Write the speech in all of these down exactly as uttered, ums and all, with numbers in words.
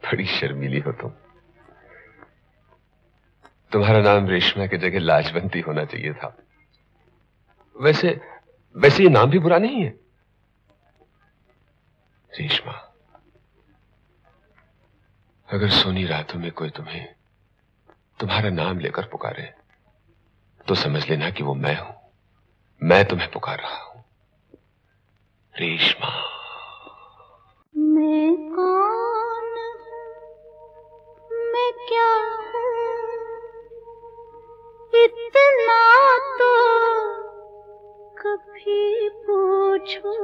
बड़ी शर्मीली हो तुम। तुम्हारा नाम रेशमा की जगह लाजवंती होना चाहिए था। वैसे वैसे ये नाम भी बुरा नहीं है। रेशमा, अगर सोनी रातों में कोई तुम्हें तुम्हारा नाम लेकर पुकारे तो समझ लेना कि वो मैं हूं। मैं तुम्हें पुकार रहा हूं। रेशमा। मैं कौन हूं, मैं क्या हूं, इतना तो कभी पूछो।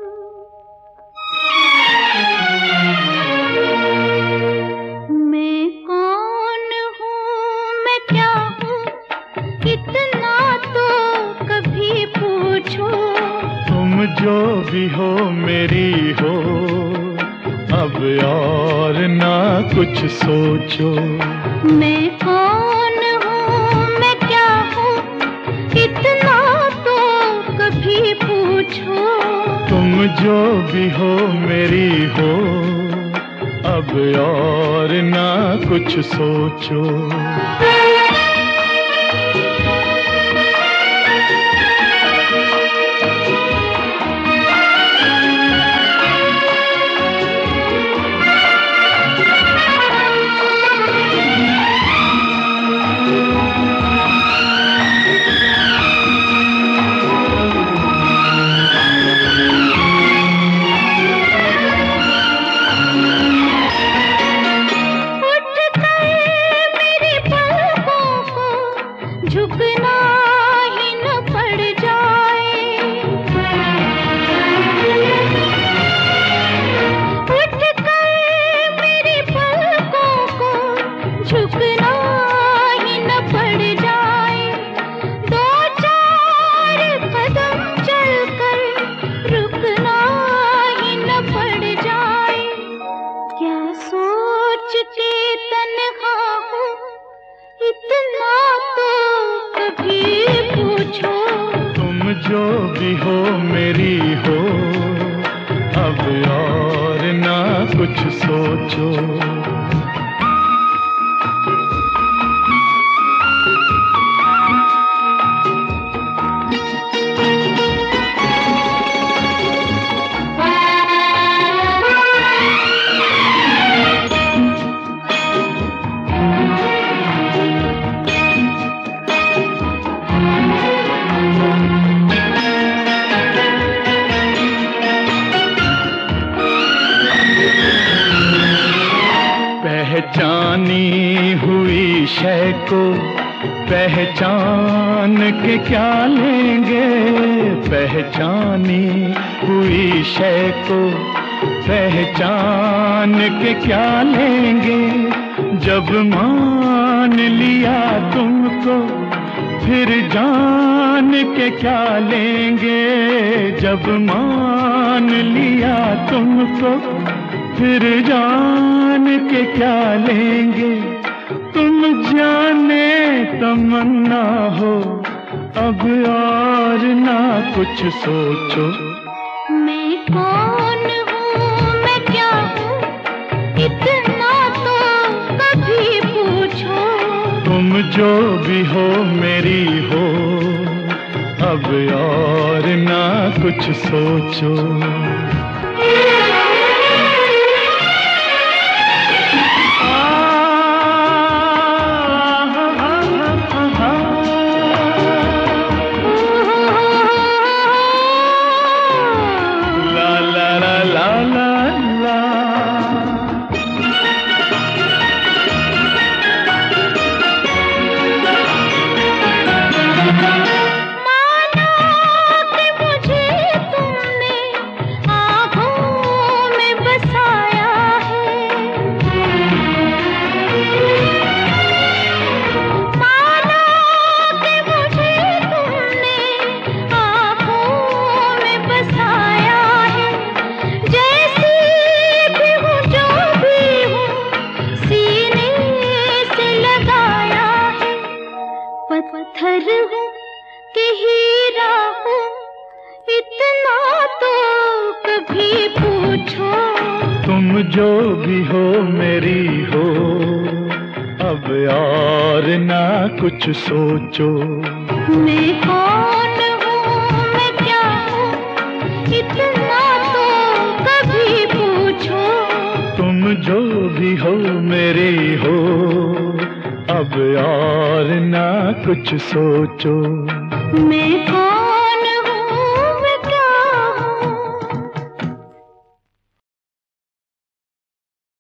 मैं कौन हूं, मैं क्या हूं, इतना तो कभी पूछो। तुम जो भी हो मेरी हो, अब और ना कुछ सोचो। मैं कौन हूँ, मैं क्या हूँ, इतना तो कभी पूछो। तुम जो भी हो मेरी हो, अब और ना कुछ सोचो। जो भी हो मेरी हो, अब और ना कुछ सोचो। पहचानी हुई शय को पहचान के क्या लेंगे, पहचानी हुई शय को पहचान के क्या लेंगे। जब मान लिया तुमको फिर जान के क्या लेंगे, जब मान लिया तुमको फिर जान के क्या लेंगे। तुम जाने तमन्ना हो, अब और ना कुछ सोचो। मैं कौन हूँ, मैं क्या हूँ, इतना तो कभी पूछो। तुम जो भी हो मेरी हो, अब और ना कुछ सोचो। पत्थर हूँ कि हीरा हूँ, इतना तो कभी पूछो। तुम जो भी हो मेरी हो, अब और ना कुछ सोचो। मैं कौन हूँ, मैं क्या हूँ, इतना तो कभी पूछो। तुम जो भी हो मेरी हो, अब और ना कुछ सोचो।